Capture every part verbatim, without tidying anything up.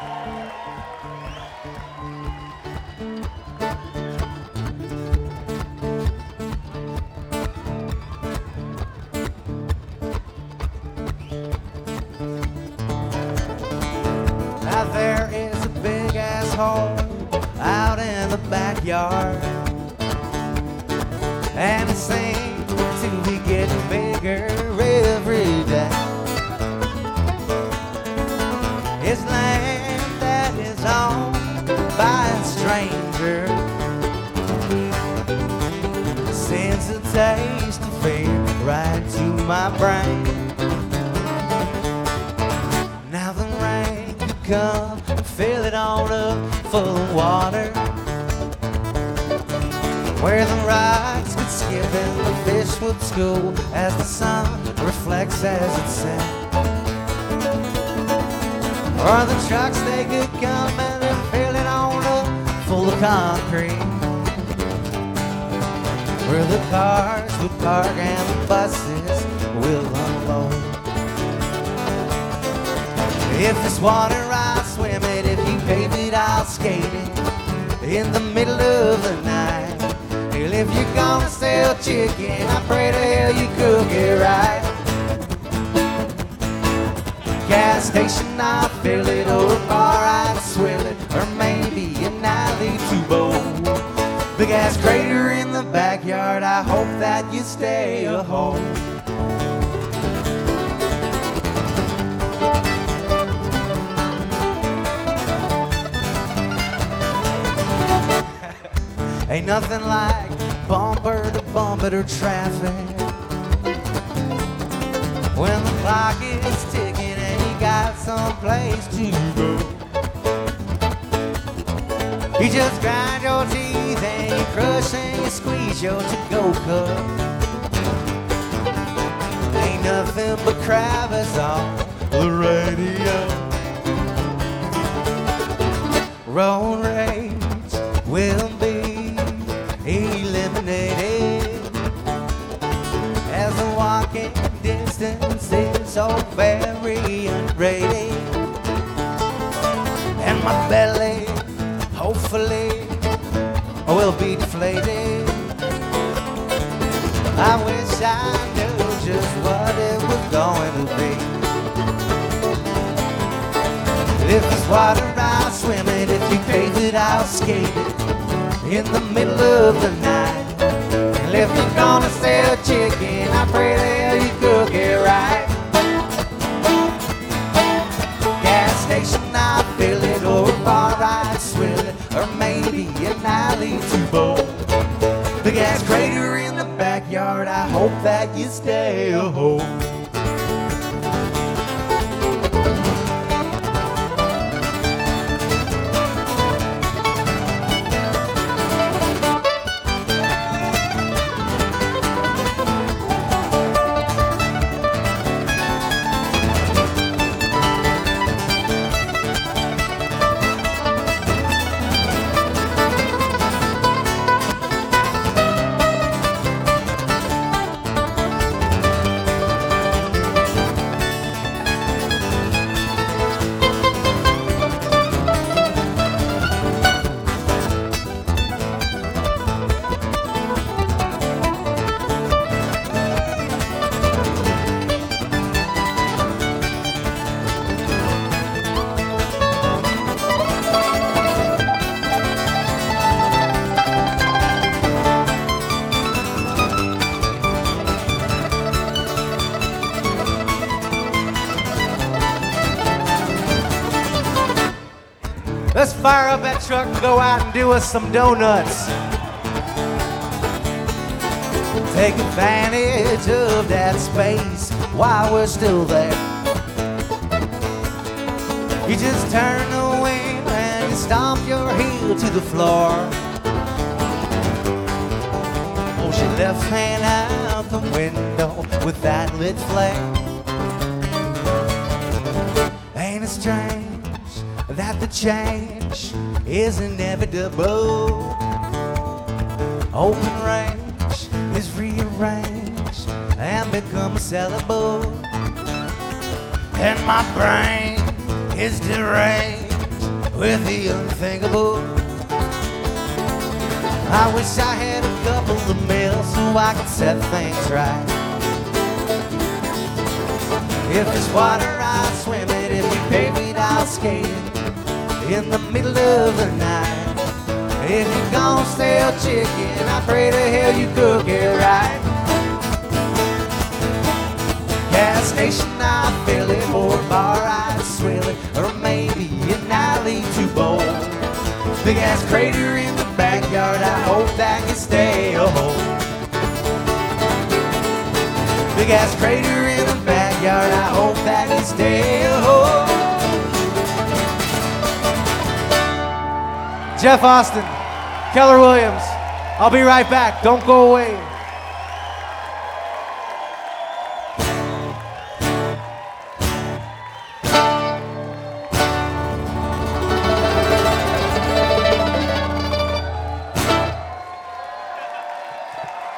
Now there is a big ass hole out in the backyard, and it seems to be getting bigger every day. It's land that is owned by a stranger, sends a taste of fear right to my brain. Now the rain could come, fill it all up full of water, where the rocks could skip and the fish would school as the sun reflects as it sets. Or the trucks, they could come and they'd fill it on up full of concrete, where the cars would park and the buses will unload. If it's water, I'll swim it. If you pave it, I'll skate it in the middle of the night. Well, if you're gonna sell chicken, I pray to hell you cook it right. Gas station, I'll fill it, or a bar, I'd swill it, or maybe an alley to bowl. Big ass crater in the backyard, I hope that you stay a home. Ain't nothing like bumper to bumper to traffic when the clock is ticking and you got someplace to go. You just grind your teeth and you crush and you squeeze your to-go cup. Ain't nothing but Kravis on the radio. Road rage will be eliminated as the walking distance is so very ungraded, and my belly hopefully will be deflated. I wish I knew just what it was going to be. If it's water, I'll swim it. If you pave it, I'll skate it in the middle of the night. And if you're gonna sell chicken, I pray to hell you cook it right. Gas station, I'll fill it, or a bar, I'd swill it, or maybe an alley to bowl. Big ass crater in the backyard, I hope that you stay a home. Let's fire up that truck and go out and do us some donuts. Take advantage of that space while we're still there. You just turn the wheel and you stomp your heel to the floor. Push your left hand out the window with that lit flare. Ain't it strange that the change is inevitable? Open range is rearranged and become sellable, and my brain is deranged with the unthinkable. I wish I had a couple of mils so I could set things right. If it's water, I'll swim it. If you pave it, I'll skate it in the middle of the night. If you're gonna sell chicken, I pray to hell you cook it right. Gas station, I fill it, or bar, I swill it, or maybe an alley too bold. Big ass crater in the backyard, I hope that can stay a hole. Big ass crater in the backyard, I hope that can stay a hole. Jeff Austin, Keller Williams, I'll be right back, don't go away.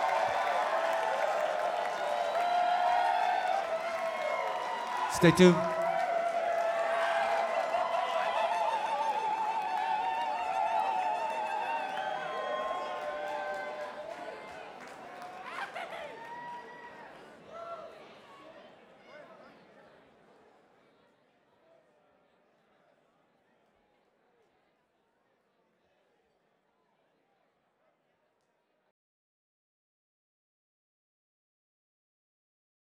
Stay tuned.